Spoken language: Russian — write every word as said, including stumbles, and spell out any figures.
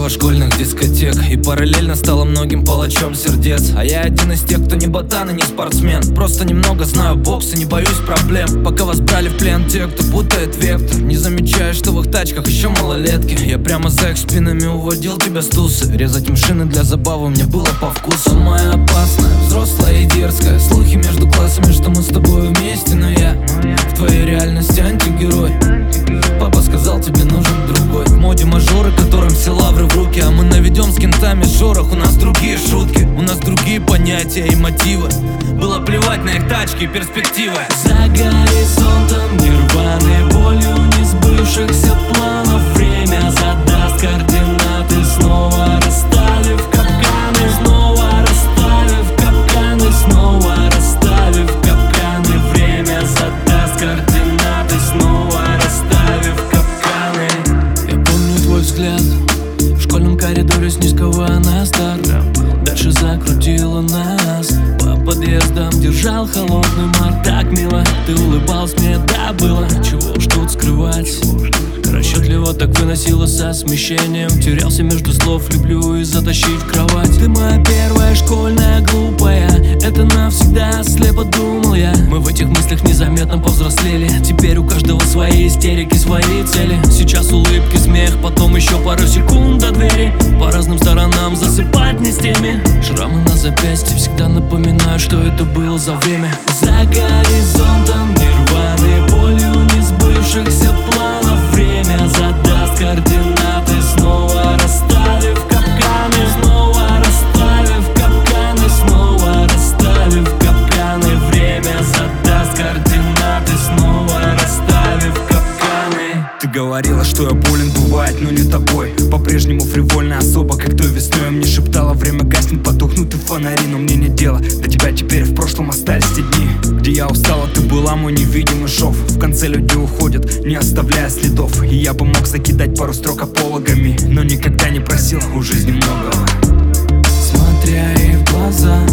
снова школьных дискотек, и параллельно стала многим палачом сердец. А я один из тех, кто не ботан и не спортсмен, просто немного знаю бокс и не боюсь проблем. Пока вас брали в плен те, кто путает вектор, не замечая, что в их тачках еще малолетки. Я прямо за их спинами уводил тебя с тусы. Резать им шины для забавы мне было по вкусу. Самая опасная, взрослая и дерзкая, слухи между классами, что мы с тобой вместе. Но я в твоей реальности антигерой. Папа сказал, тебе нужен другой. В моде мажоры, которым все лавры в руки, а мы наведем с кентами шорох. У нас другие шутки, у нас другие понятия и мотивы. Было плевать на их тачки и перспективы. За горизонтом нирваны, болью несбывшихся планов. Время задаст координаты, снова расставив капканы. Снова расставив капканы, снова расставив капканы. Время задаст координаты, снова расставив капканы. Я помню твой взгляд в школьном коридоре с низкого на старт. Дальше закрутила нас по подъездам, держал холодный март. Так мило, ты улыбался мне, да было. Чего уж тут скрывать, расчетливо так выносила со смещением. Терялся между слов, люблю и затащить в кровать. Ты моя первая школьная глупая, это навсегда слепо думал я. Мы в этих мыслях незаметно повзрослели. Теперь у каждого свои истерики, свои цели. Сейчас улыбки, смех, потом еще пару секунд до двери. По разным сторонам засыпать не с теми. Шрамы на запястье всегда напоминают, что это было за время. За горизонтом нирваны, болью несбывшихся планов. Время задаст координаты, снова расставив капканы. Снова расставив капканы, снова расставив капканы. Время задаст координаты, снова расставив капканы. Ты говорила, что я болен, бывает, но не тобой. По-прежнему фривольная особа, как той весной. Мне шептала, время гаснет, потухнут и фонари. Но мне не дело, до тебя теперь в прошлом остались те дни, где я устала, ты была мой невидимый шов. В конце люди уходят, не оставляя следов. И я бы мог закидать пару строк апологами, но никогда не просил у жизни многого. Смотря ей в глаза,